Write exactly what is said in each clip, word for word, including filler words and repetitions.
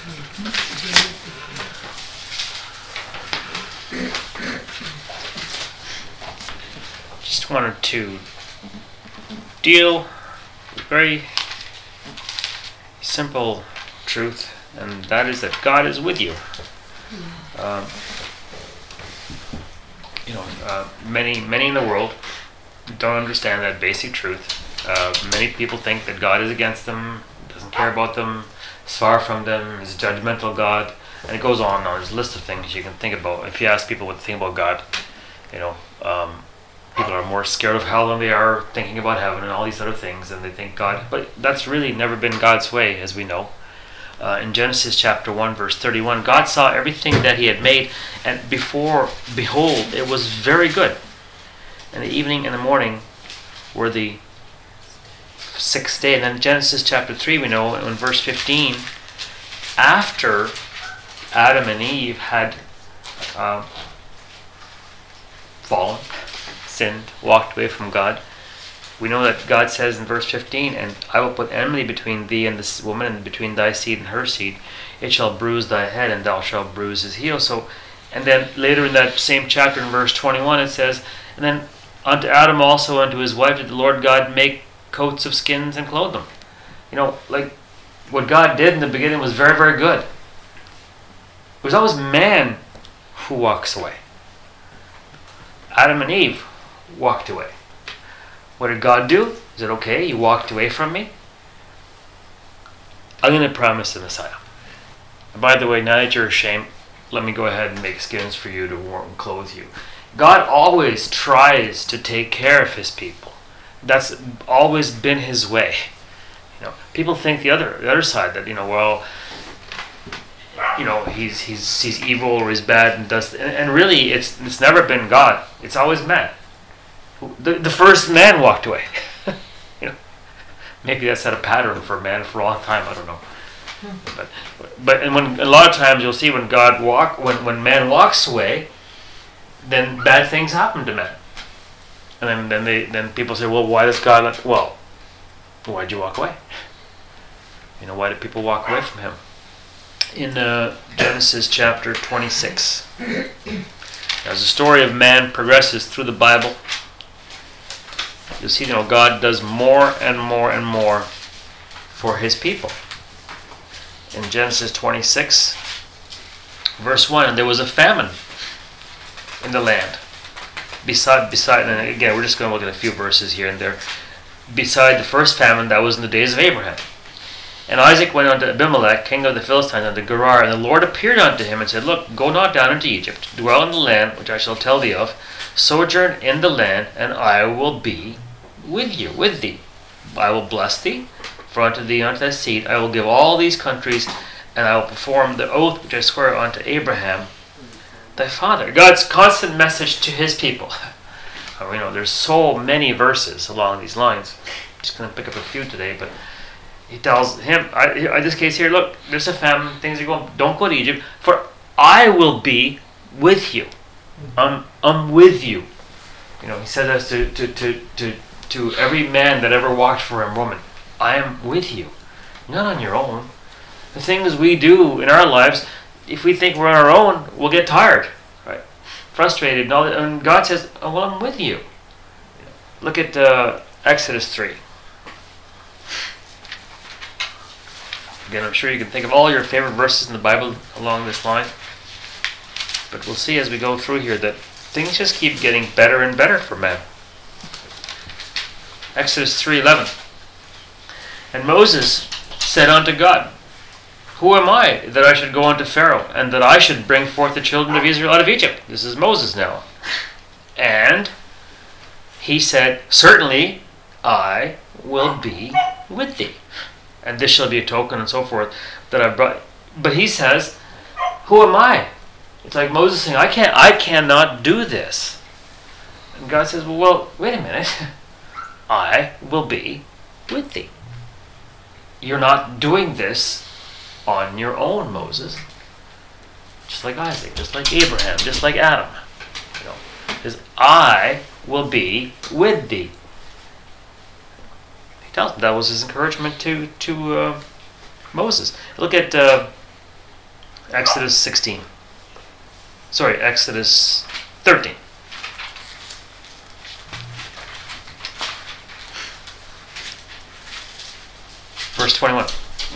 Just wanted to deal with very simple truth, and that is that God is with you. Um, you know, uh, many many in the world don't understand that basic truth. Uh, many people think that God is against them, doesn't care about them, is far from them, is a judgmental God, and it goes on and on. There's a list of things you can think about. If you ask people what they think about God, you know, um, people are more scared of hell than they are thinking about heaven and all these other things, and they think God, but that's really never been God's way, as we know. Uh, in Genesis chapter one, verse thirty-one, God saw everything that he had made, and before, behold, it was very good. And the evening and the morning were the sixth day. And then Genesis chapter three, we know in verse fifteen, after Adam and Eve had uh, fallen, sinned, walked away from God, we know that God says in verse fifteen, and I will put enmity between thee and this woman, and between thy seed and her seed. It shall bruise thy head, and thou shalt bruise his heel. So, and then later in that same chapter in verse twenty-one it says, and then unto Adam also, unto his wife, did the Lord God make coats of skins and clothe them. You know, like what God did in the beginning was very, very good. It was always man who walks away. Adam and Eve walked away. What did God do? Is it okay? You walked away from me? I'm going to promise the Messiah. And by the way, now that you're ashamed, let me go ahead and make skins for you to warm and clothe you. God always tries to take care of his people. That's always been his way. You know, people think the other the other side, that, you know, well, you know, he's he's he's evil or he's bad and does, and, and really it's it's never been God. It's always man. The the first man walked away. You know, maybe that's had a pattern for man for a long time. I don't know. But but and when a lot of times you'll see when God walk when when man walks away, then bad things happen to man. And then then they then people say, well, why does God let, well, why'd you walk away? You know, why did people walk away from him? In uh, Genesis chapter twenty-six, as the story of man progresses through the Bible, you'll see, you know, God does more and more and more for his people. In Genesis twenty-six, verse one, and there was a famine in the land. Beside, beside, and again, we're just going to look at a few verses here and there. Beside the first famine that was in the days of Abraham. And Isaac went unto Abimelech, king of the Philistines, unto Gerar, and the Lord appeared unto him and said, look, go not down into Egypt, dwell in the land which I shall tell thee of, sojourn in the land, and I will be with you, with thee. I will bless thee, for unto thee and unto thy seed I will give all these countries, and I will perform the oath which I swore unto Abraham, thy father. God's constant message to his people. Oh, you know, there's so many verses along these lines. I'm just going to pick up a few today, but he tells him, I, in this case here, look, there's a famine, things are going, don't go to Egypt, for I will be with you. I'm, I'm with you. You know, he said this to, to, to, to, to every man that ever walked for him, woman. I am with you. Not on your own. The things we do in our lives, if we think we're on our own, we'll get tired, right? Frustrated, and all that. And God says, oh, well, I'm with you. Look at uh, Exodus three. Again, I'm sure you can think of all your favorite verses in the Bible along this line. But we'll see as we go through here that things just keep getting better and better for man. Exodus three eleven. And Moses said unto God, who am I that I should go unto Pharaoh, and that I should bring forth the children of Israel out of Egypt? This is Moses now. And he said, certainly I will be with thee. And this shall be a token, and so forth, that I brought. But he says, who am I? It's like Moses saying, I can't, I cannot do this. And God says, well, well, wait a minute. I will be with thee. You're not doing this on your own, Moses. Just like Isaac, just like Abraham, just like Adam. You know, says, I will be with thee. He tells him that was his encouragement to to uh, Moses. Look at uh, Exodus sixteen. Sorry, Exodus thirteen. Verse twenty-one.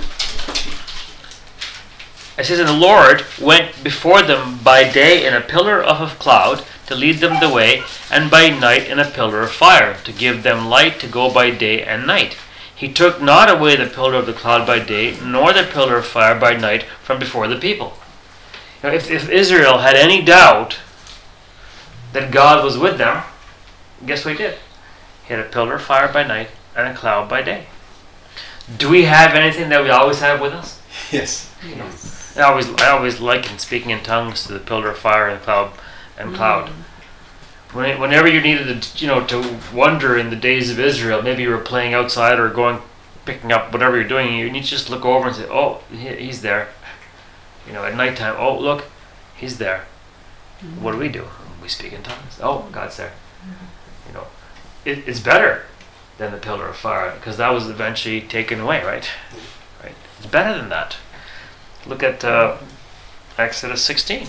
It says, and the Lord went before them by day in a pillar of a cloud to lead them the way, and by night in a pillar of fire to give them light to go by day and night. He took not away the pillar of the cloud by day, nor the pillar of fire by night from before the people. Now, if, if Israel had any doubt that God was with them, guess what he did? He had a pillar of fire by night and a cloud by day. Do we have anything that we always have with us? Yes. You know, I always, I always liken speaking in tongues to the pillar of fire and cloud, and cloud. When it, whenever you needed to, you know, to wonder in the days of Israel, maybe you were playing outside or going, picking up whatever you're doing, you need to just look over and say, "Oh, he, he's there." You know, at nighttime, "Oh, look, he's there." Mm-hmm. What do we do? We speak in tongues. Oh, God's there. Mm-hmm. You know, it, it's better than the pillar of fire because that was eventually taken away, right? Right. It's better than that. Look at uh, Exodus sixteen.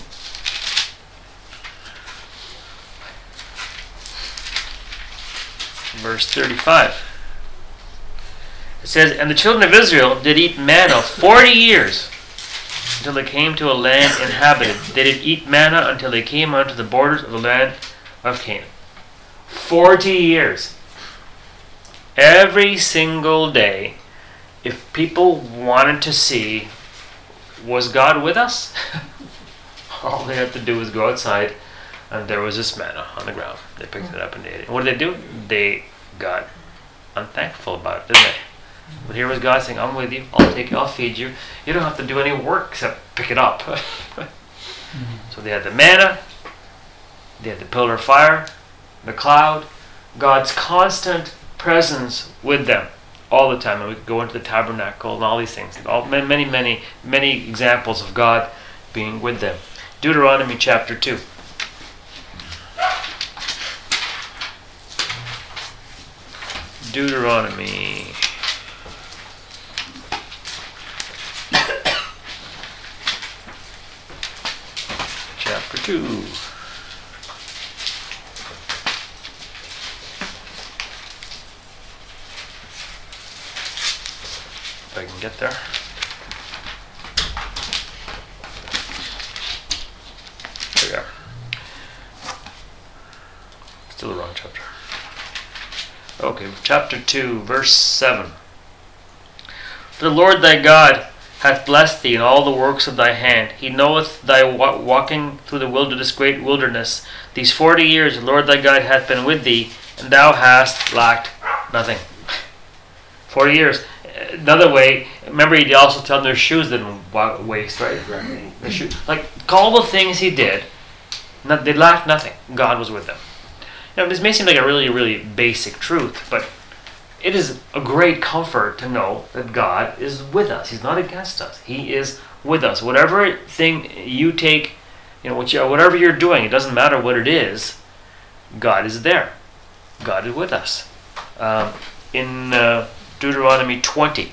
Verse thirty-five. It says, and the children of Israel did eat manna forty years until they came to a land inhabited. They did eat manna until they came unto the borders of the land of Canaan. Forty years. Every single day, if people wanted to see, was God with us? All they had to do was go outside, and there was this manna on the ground. They picked it up and ate it. What did they do? They got unthankful about it, didn't they? But here was God saying, I'm with you, I'll take you, I'll feed you. You don't have to do any work except pick it up. Mm-hmm. So they had the manna, they had the pillar of fire, the cloud, God's constant presence with them all the time. And we could go into the tabernacle and all these things. All, many, many, many examples of God being with them. Deuteronomy chapter two. Deuteronomy chapter two. If I can get there. There we are. Still the wrong chapter. Okay, chapter two, verse seven. For the Lord thy God hath blessed thee in all the works of thy hand. He knoweth thy wa- walking through the wilderness, great wilderness. These forty years the Lord thy God hath been with thee, and thou hast lacked nothing. Forty years. Another way, remember he also told them their shoes didn't waste, right? Right. Their shoes, like all the things he did, not, they lacked nothing. God was with them. Now, this may seem like a really, really basic truth, but it is a great comfort to know that God is with us. He's not against us. He is with us. Whatever thing you take, you know, whatever you're doing, it doesn't matter what it is, God is there. God is with us. Um, in uh, Deuteronomy twenty,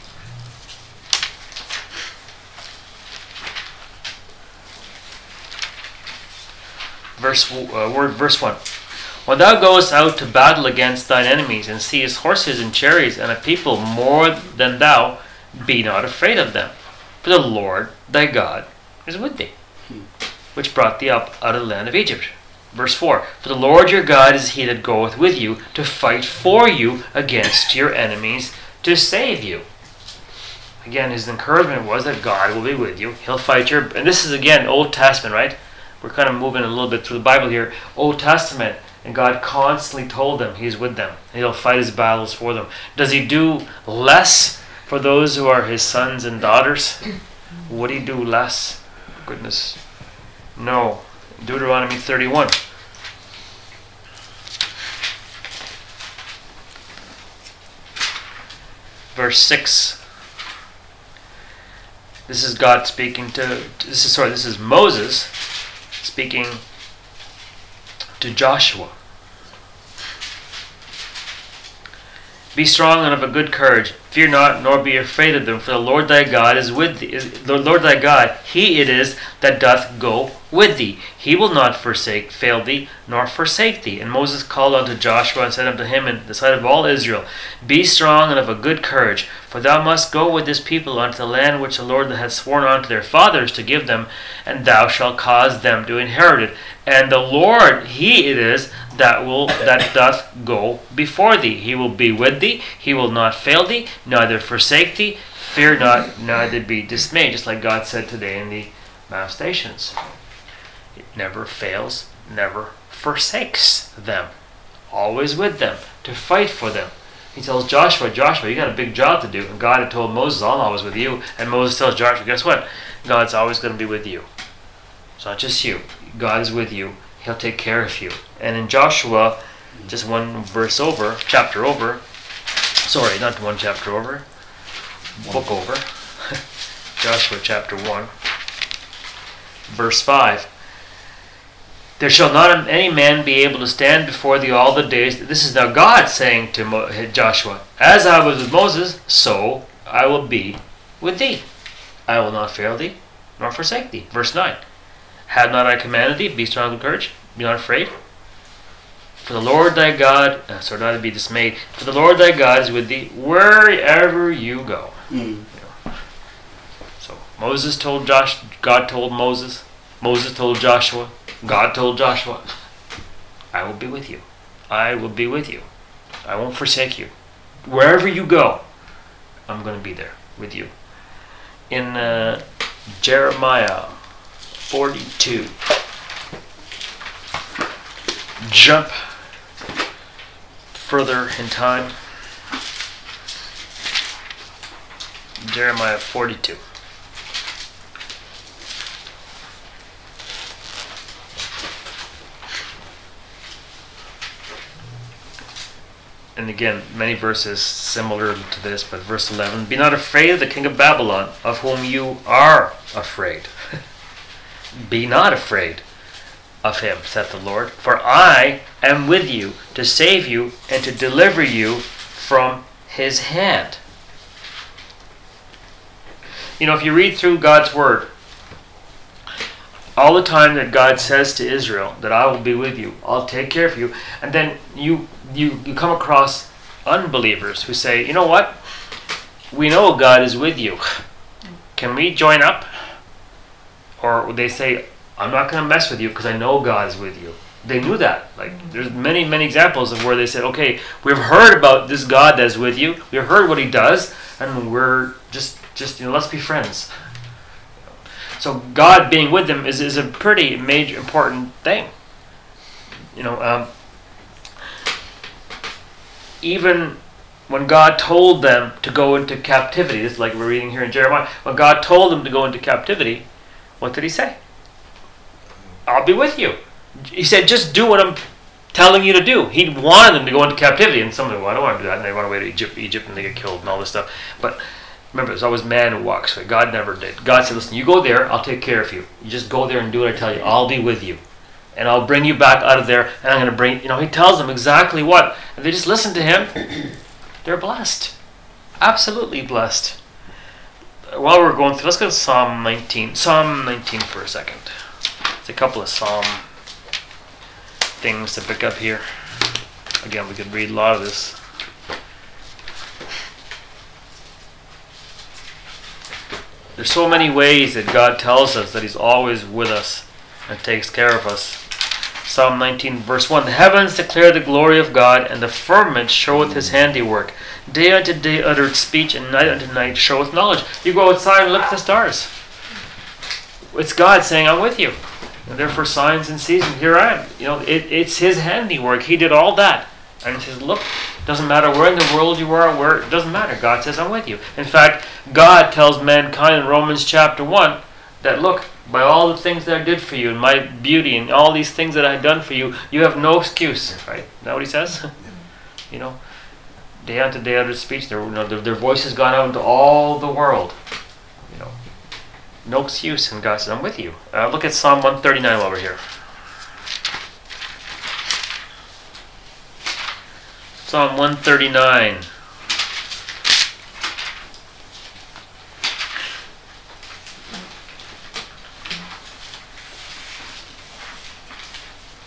verse uh, word verse one. When thou goest out to battle against thine enemies, and seest horses and chariots, and a people more than thou, be not afraid of them. For the Lord thy God is with thee, which brought thee up out of the land of Egypt. Verse four. For the Lord your God is he that goeth with you, to fight for you against your enemies, to save you. Again, his encouragement was that God will be with you. He'll fight your... And this is, again, Old Testament, right? We're kind of moving a little bit through the Bible here. Old Testament. And God constantly told them he's with them. He'll fight his battles for them. Does he do less for those who are his sons and daughters? Would he do less? Goodness. No. Deuteronomy thirty-one. Verse six. This is God speaking to, this is sorry, this is Moses speaking to Joshua. Be strong and of a good courage. Fear not, nor be afraid of them, for the Lord thy God is with thee. Is, the Lord thy God, he it is that doth go with thee. He will not forsake, fail thee, nor forsake thee. And Moses called unto Joshua and said unto him in the sight of all Israel, Be strong and of a good courage, for thou must go with this people unto the land which the Lord hath sworn unto their fathers to give them, and thou shalt cause them to inherit it. And the Lord, he it is that will that doth go before thee. He will be with thee. He will not fail thee, neither forsake thee. Fear not, neither be dismayed. Just like God said today in the manifestations. It never fails, never forsakes them. Always with them, to fight for them. He tells Joshua, Joshua, you got a big job to do. And God had told Moses, I'm always with you. And Moses tells Joshua, guess what? God's always going to be with you. It's not just you. God is with you. He'll take care of you. And in Joshua, just one verse over, chapter over, sorry, not one chapter over, book over, Joshua chapter one, verse five. There shall not any man be able to stand before thee all the days. This is now God saying to Mo- Joshua, As I was with Moses, so I will be with thee. I will not fail thee, nor forsake thee. Verse nine. Have not I commanded thee? Be strong and courage. Be not afraid. For the Lord thy God, uh, so not to be dismayed. For the Lord thy God is with thee wherever you go. Mm. You know. So Moses told Josh. God told Moses. Moses told Joshua. God told Joshua, I will be with you. I will be with you. I won't forsake you. Wherever you go, I'm going to be there with you. In uh, Jeremiah forty-two, jump further in time. Jeremiah forty-two. And again, many verses similar to this, but verse eleven, Be not afraid of the king of Babylon, of whom you are afraid. Be not afraid of him, saith the Lord, for I am with you to save you and to deliver you from his hand. You know, if you read through God's word, all the time that God says to Israel that I will be with you, I'll take care of you, and then you you, you come across unbelievers who say, you know what? We know God is with you. Can we join up? Or they say, I'm not going to mess with you because I know God is with you. They knew that. Like, there's many, many examples of where they said, okay, we've heard about this God that's with you. We've heard what he does, and we're just, just you know, let's be friends. So God being with them is, is a pretty major, important thing. You know, um, even when God told them to go into captivity, this is like we're reading here in Jeremiah, when God told them to go into captivity, what did he say? I'll be with you. He said, just do what I'm telling you to do. He wanted them to go into captivity, and some of them, well, I don't want to do that, and they run away to Egypt, Egypt, and they get killed and all this stuff. But remember, it's always man who walks away. God never did. God said, listen, you go there, I'll take care of you. You just go there and do what I tell you. I'll be with you. And I'll bring you back out of there, and I'm going to bring, you know, he tells them exactly what. And they just listen to him. They're blessed. Absolutely blessed. While we're going through, let's go to Psalm nineteen. Psalm nineteen for a second. It's a couple of Psalm things to pick up here. Again, we could read a lot of this. There's so many ways that God tells us that he's always with us and takes care of us. Psalm nineteen verse one, The heavens declare the glory of God, and the firmament showeth his handiwork. Day unto day uttereth speech, and night unto night showeth knowledge. You go outside and look at the stars. It's God saying, I'm with you. And therefore signs and seasons, here I am. You know, it, it's his handiwork. He did all that. And he says, look, doesn't matter where in the world you are, where it doesn't matter. God says, I'm with you. In fact, God tells mankind in Romans chapter one that, look, by all the things that I did for you, and my beauty, and all these things that I have done for you, you have no excuse. Right? Isn't that what he says? You know, day unto day uttered speech, their, you know, their, their voice has gone out into all the world. You know, no excuse. And God says, I'm with you. Uh, look at Psalm one thirty-nine while we're here. Psalm one thirty-nine.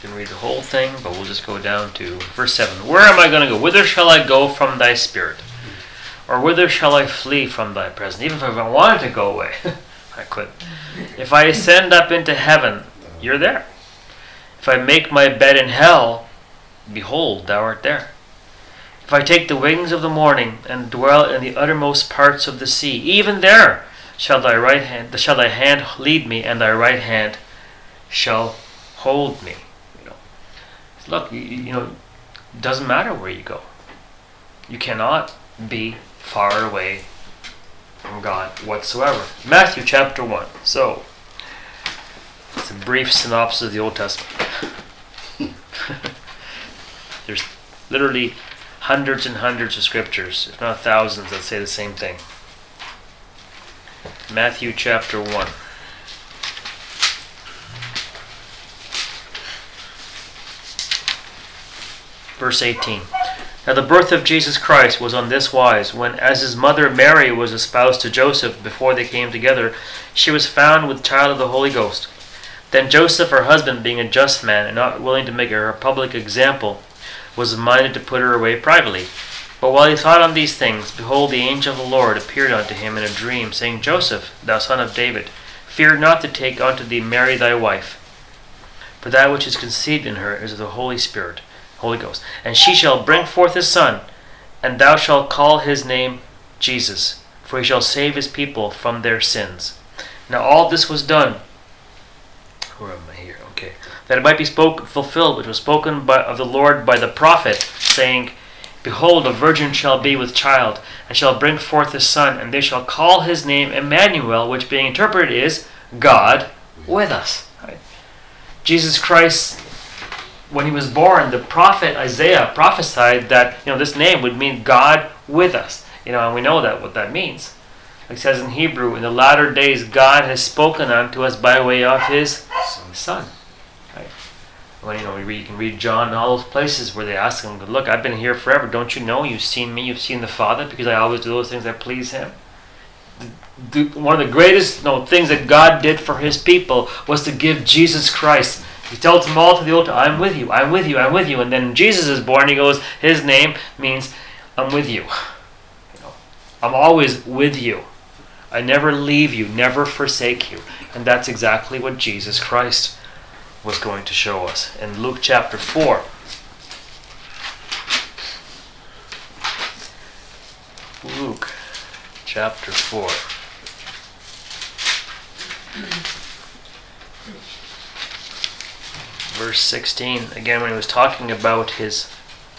can read the whole thing, but we'll just go down to verse seven. Where am I going to go? Whither shall I go from thy spirit? Or whither shall I flee from thy presence? Even if I wanted to go away, I couldn't. If I ascend up into heaven, you're there. If I make my bed in hell, behold, thou art there. If I take the wings of the morning and dwell in the uttermost parts of the sea, even there shall thy right hand, shall thy hand lead me, and thy right hand shall hold me. You know, look, you, you know, it doesn't matter where you go. You cannot be far away from God whatsoever. Matthew chapter one. So, it's a brief synopsis of the Old Testament. There's literally hundreds and hundreds of scriptures, if not thousands, that say the same thing. Matthew chapter one. Verse eighteen. Now the birth of Jesus Christ was on this wise, when as his mother Mary was espoused to Joseph, before they came together, she was found with child of the Holy Ghost. Then Joseph, her husband, being a just man, and not willing to make her a public example, was minded to put her away privately. But while he thought on these things, behold, the angel of the Lord appeared unto him in a dream, saying, Joseph, thou son of David, fear not to take unto thee Mary thy wife, for that which is conceived in her is of the Holy Spirit, Holy Ghost. And she shall bring forth a son, and thou shalt call his name Jesus, for he shall save his people from their sins. Now all this was done. Where am I here? Okay. That it might be spoke, fulfilled, which was spoken by, of the Lord by the prophet, saying, Behold, a virgin shall be with child, and shall bring forth a son, and they shall call his name Emmanuel, which being interpreted is God with us. Right? Jesus Christ, when he was born, the prophet Isaiah prophesied that, you know, this name would mean God with us. You know, and we know that what that means. Like it says in Hebrew, in the latter days God has spoken unto us by way of his Son. Right? When, you know, we read, you can read John and all those places where they ask him, look, I've been here forever. Don't you know? You've seen me. You've seen the Father, because I always do those things that please him. The, the, one of the greatest you know, things that God did for his people was to give Jesus Christ. He tells them all to the altar, I'm with you, I'm with you, I'm with you. And then Jesus is born, he goes, his name means, I'm with you. You know, I'm always with you. I never leave you, never forsake you. And that's exactly what Jesus Christ was going to show us. In Luke chapter four. Luke chapter four. Verse sixteen, again when he was talking about his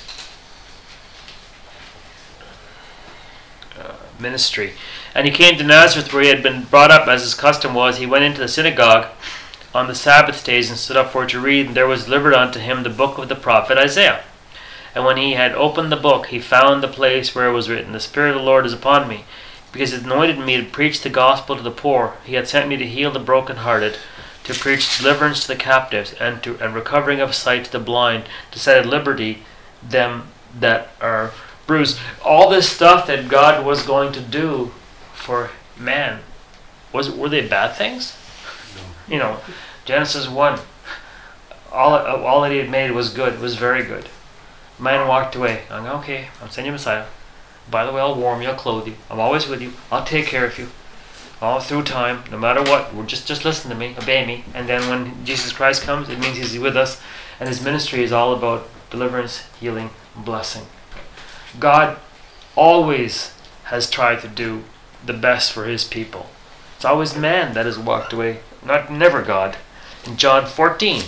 uh, ministry. And he came to Nazareth, where he had been brought up, as his custom was. He went into the synagogue on the Sabbath days and stood up for to read, and there was delivered unto him the book of the prophet Isaiah. And when he had opened the book, he found the place where it was written, The Spirit of the Lord is upon me, because he hath anointed me to preach the gospel to the poor. He hath sent me to heal the brokenhearted, to preach deliverance to the captives, and to and recovering of sight to the blind, to set at liberty them that are bruised. All this stuff that God was going to do for man, was were they bad things? No. You know, Genesis one, all all that he had made was good, was very good. Man walked away. I'm okay. I'm sending you Messiah. By the way, I'll warm you, I'll clothe you. I'm always with you. I'll take care of you. All through time, no matter what, we're just, just listen to me, obey me. And then when Jesus Christ comes, it means he's with us. And his ministry is all about deliverance, healing, blessing. God always has tried to do the best for his people. It's always man that has walked away, not never God. In John fourteen,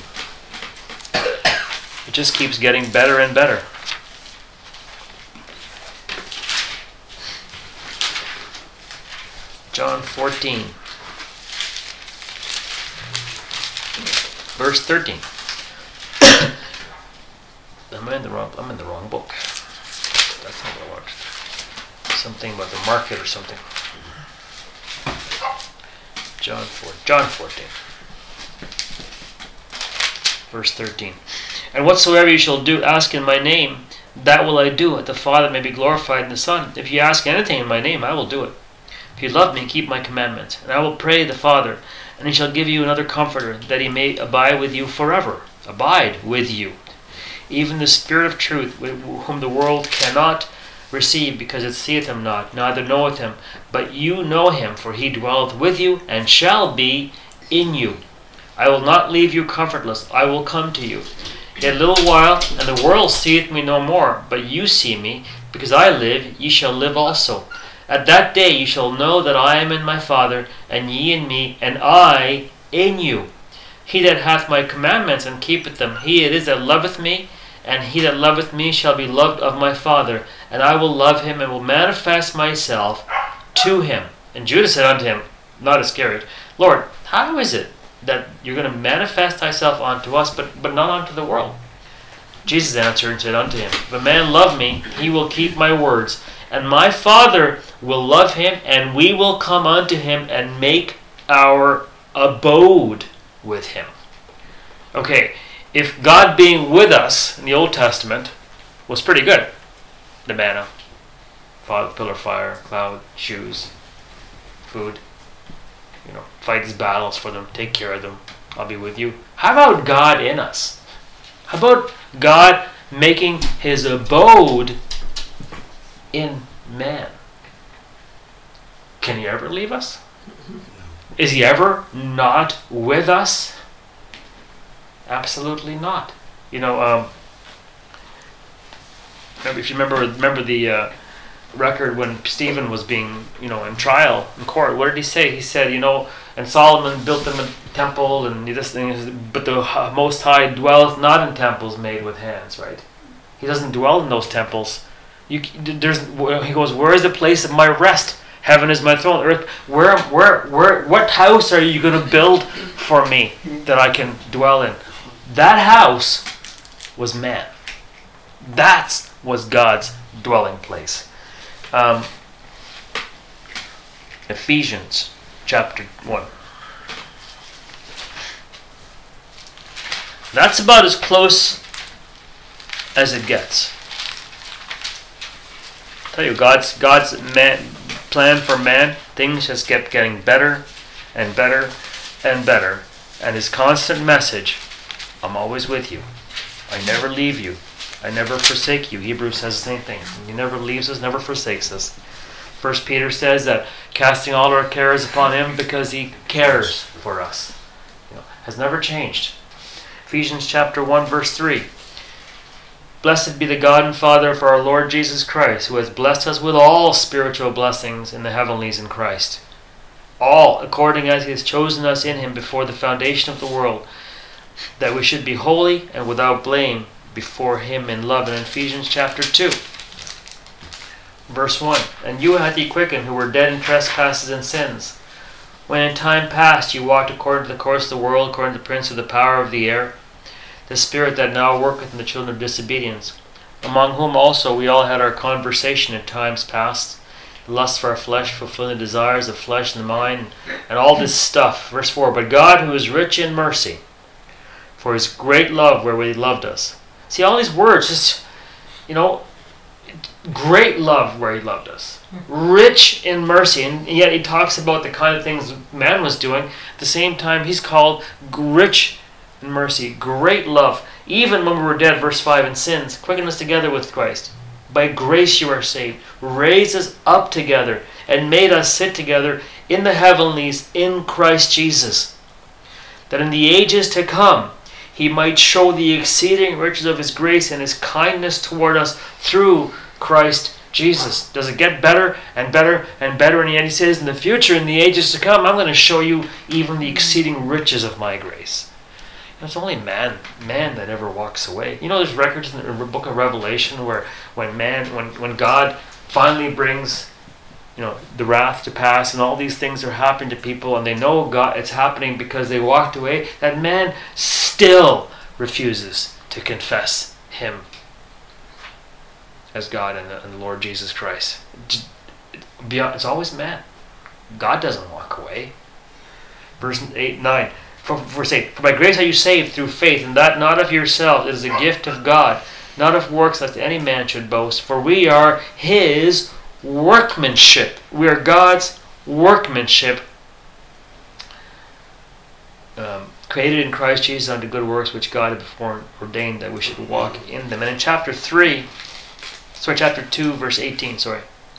it just keeps getting better and better. John fourteen, verse thirteen. I'm in the wrong. I'm in the wrong book. That's not what I watched. Something about the market or something. John four. John fourteen, verse thirteen. And whatsoever you shall do, ask in my name, that will I do, that the Father may be glorified in the Son. If you ask anything in my name, I will do it. If you love me, keep my commandments. And I will pray the Father, and he shall give you another Comforter, that he may abide with you forever, abide with you. Even the Spirit of truth, whom the world cannot receive, because it seeth him not, neither knoweth him. But you know him, for he dwelleth with you, and shall be in you. I will not leave you comfortless, I will come to you. Yet a little while, and the world seeth me no more, but you see me. Because I live, ye shall live also. At that day ye shall know that I am in my Father, and ye in me, and I in you. He that hath my commandments and keepeth them, he it is that loveth me, and he that loveth me shall be loved of my Father, and I will love him, and will manifest myself to him. And Judah said unto him, not Iscariot, Lord, how is it that you're going to manifest thyself unto us, but, but not unto the world? Jesus answered and said unto him, if a man love me, he will keep my words, and my Father will love him, and we will come unto him and make our abode with him. Okay, if God being with us in the Old Testament was pretty good, the manna, fire, pillar of fire, cloud, shoes, food, you know, fight his battles for them, take care of them, I'll be with you. How about God in us? How about God making his abode in man? Can he ever leave us? Is he ever not with us? Absolutely not. You know, um, if you remember, remember the uh, record when Stephen was being, you know, in trial in court. What did he say? He said, you know, and Solomon built them a temple, and this thing, but the Most High dwelleth not in temples made with hands. Right? He doesn't dwell in those temples. You, there's. He goes, where is the place of my rest? Heaven is my throne. Earth. Where, where, where? What house are you going to build for me that I can dwell in? That house was man. That was God's dwelling place. Um, Ephesians chapter one. That's about as close as it gets. I tell you, God's God's man, plan for man, things just kept getting better and better and better. And his constant message, I'm always with you. I never leave you. I never forsake you. Hebrews says the same thing. He never leaves us, never forsakes us. First Peter says that casting all our cares upon him because he cares for us. You know, has never changed. Ephesians chapter one verse three. Blessed be the God and Father of our Lord Jesus Christ, who has blessed us with all spiritual blessings in the heavenlies in Christ. All according as he has chosen us in him before the foundation of the world, that we should be holy and without blame before him in love. In Ephesians chapter two, verse one. And you hath he quickened, who were dead in trespasses and sins, when in time past you walked according to the course of the world, according to the prince of the power of the air, the spirit that now worketh in the children of disobedience, among whom also we all had our conversation in times past, the lust for our flesh, fulfilling the desires of flesh and the mind, and all this stuff. Verse four. But God, who is rich in mercy, for his great love wherewith he loved us. See, all these words, just, you know, great love where he loved us. Rich in mercy. And yet he talks about the kind of things man was doing. At the same time, he's called rich in mercy. Great love. Even when we were dead, verse five, in sins, quicken us together with Christ. By grace you are saved. Raised us up together and made us sit together in the heavenlies in Christ Jesus, that in the ages to come he might show the exceeding riches of his grace and his kindness toward us through Christ Jesus. Does it get better and better and better? And yet he says, in the future, in the ages to come, I'm going to show you even the exceeding riches of my grace. You know, it's only man, man that ever walks away. You know, there's records in the book of Revelation where when man, when, when God finally brings, you know, the wrath to pass, and all these things are happening to people, and they know God, it's happening because they walked away, that man still refuses to confess him as God and the, and the Lord Jesus Christ. It's always man. God doesn't walk away. Verse eight, nine. For, for, say, for by grace are you saved through faith, and that not of yourselves, it is a gift of God, not of works lest any man should boast. For we are his workmanship. We are God's workmanship. Uh, um, created in Christ Jesus unto good works which God had before ordained that we should walk in them. And in chapter three, sorry, chapter two, verse eighteen, sorry.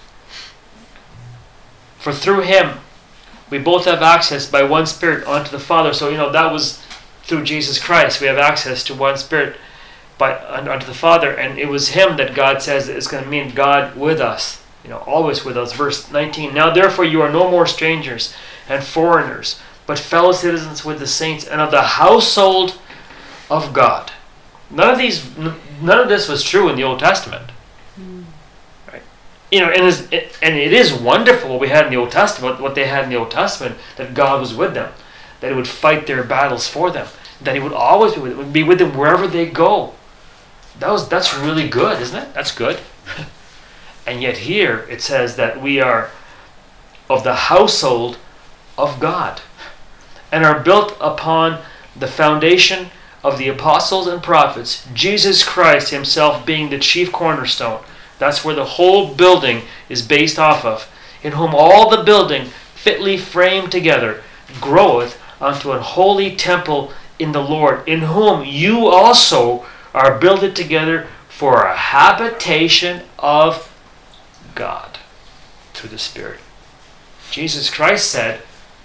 For through him we both have access by one Spirit unto the Father. So, you know, that was through Jesus Christ. We have access to one Spirit by unto the Father. And it was him that God says is going to mean God with us. You know, always with us. Verse nineteen. Now therefore you are no more strangers and foreigners, but fellow citizens with the saints and of the household of God. None of these, none of this was true in the Old Testament. Right? You know, and, it's, it, and it is wonderful what we had in the Old Testament, what they had in the Old Testament, that God was with them, that He would fight their battles for them, that He would always be with them, be with them wherever they go. That was that's really good, isn't it? That's good. And yet here it says that we are of the household of God and are built upon the foundation of the apostles and prophets, Jesus Christ himself being the chief cornerstone. That's where the whole building is based off of, in whom all the building fitly framed together groweth unto an holy temple in the Lord, in whom you also are builded together for a habitation of God through the Spirit. Jesus Christ said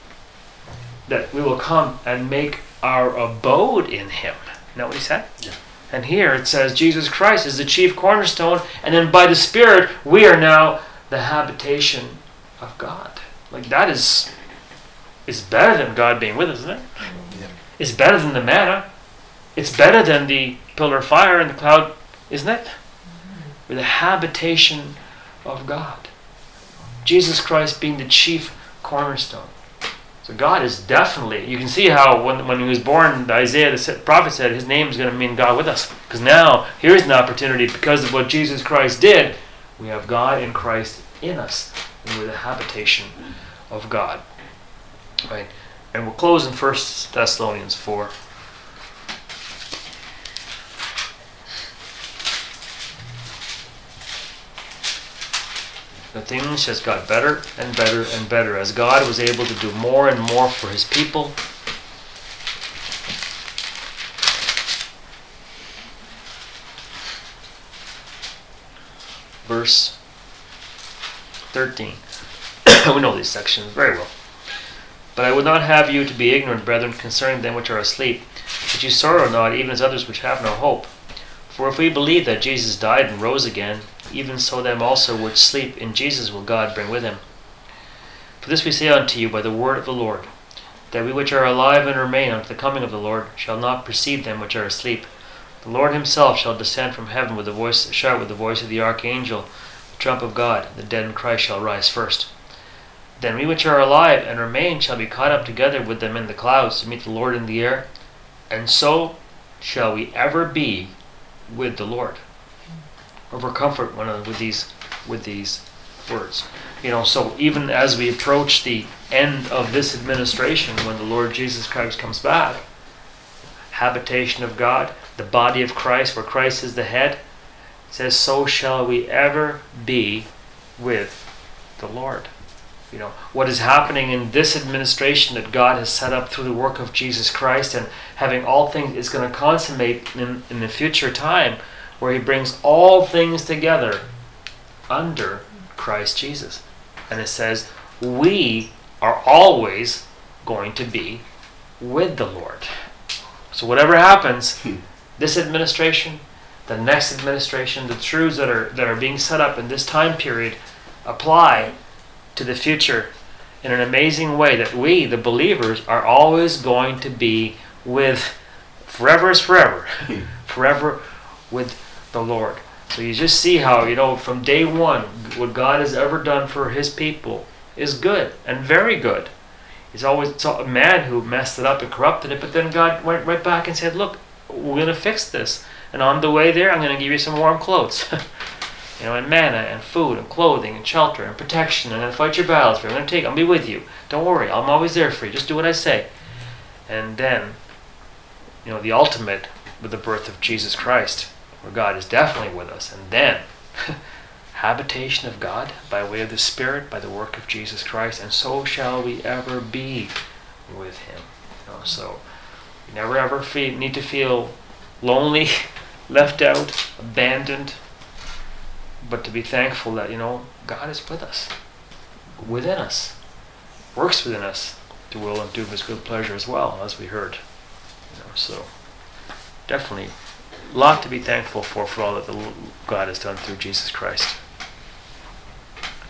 that we will come and make our abode in Him. Isn't that what He said? Yeah. And here it says Jesus Christ is the chief cornerstone, and then by the Spirit we are now the habitation of God. Like that is is better than God being with us, isn't it? Yeah. It's better than the manna. It's better than the pillar of fire and the cloud, isn't it? We're the habitation of God. Jesus Christ being the chief cornerstone. So God is definitely, you can see how when, when He was born, Isaiah the prophet said His name is going to mean God with us. Because now, here's an opportunity, because of what Jesus Christ did, we have God in Christ in us. And we're the habitation of God. Right? And we'll close in First Thessalonians four. The things just got better and better and better as God was able to do more and more for His people. Verse thirteen. We know these sections very well. But I would not have you to be ignorant, brethren, concerning them which are asleep, that you sorrow not, even as others which have no hope. For if we believe that Jesus died and rose again, even so them also which sleep in Jesus will God bring with Him. For this we say unto you by the word of the Lord, that we which are alive and remain unto the coming of the Lord shall not precede them which are asleep. The Lord Himself shall descend from heaven with the voice, shout with the voice of the archangel, the trump of God, the dead in Christ shall rise first. Then we which are alive and remain shall be caught up together with them in the clouds to meet the Lord in the air, and so shall we ever be with the Lord. Over comfort one another with these with these words. You know, so even as we approach the end of this administration, when the Lord Jesus Christ comes back, habitation of God, the body of Christ, where Christ is the head, says, so shall we ever be with the Lord. You know, what is happening in this administration that God has set up through the work of Jesus Christ and having all things is going to consummate in, in the future time, where He brings all things together under Christ Jesus. And it says, we are always going to be with the Lord. So whatever happens, this administration, the next administration, the truths that are that are being set up in this time period apply to the future in an amazing way, that we, the believers, are always going to be with, forever is forever, forever with the Lord. So you just see how, you know, from day one, what God has ever done for His people is good and very good. He's always saw a man who messed it up and corrupted it, but then God went right back and said, look, we're going to fix this. And on the way there, I'm going to give you some warm clothes. You know, and manna and food and clothing and shelter and protection, and then fight your battles for you. I'm going to take, I'll be with you. Don't worry, I'm always there for you. Just do what I say. And then, you know, the ultimate with the birth of Jesus Christ, where God is definitely with us. And then, habitation of God by way of the Spirit, by the work of Jesus Christ, and so shall we ever be with Him. You know, so You never ever feel, need to feel lonely, left out, abandoned, but to be thankful that, you know, God is with us, within us, works within us to will and do of his good pleasure as well, as we heard. You know, so definitely a lot to be thankful for, for all that the God has done through Jesus Christ.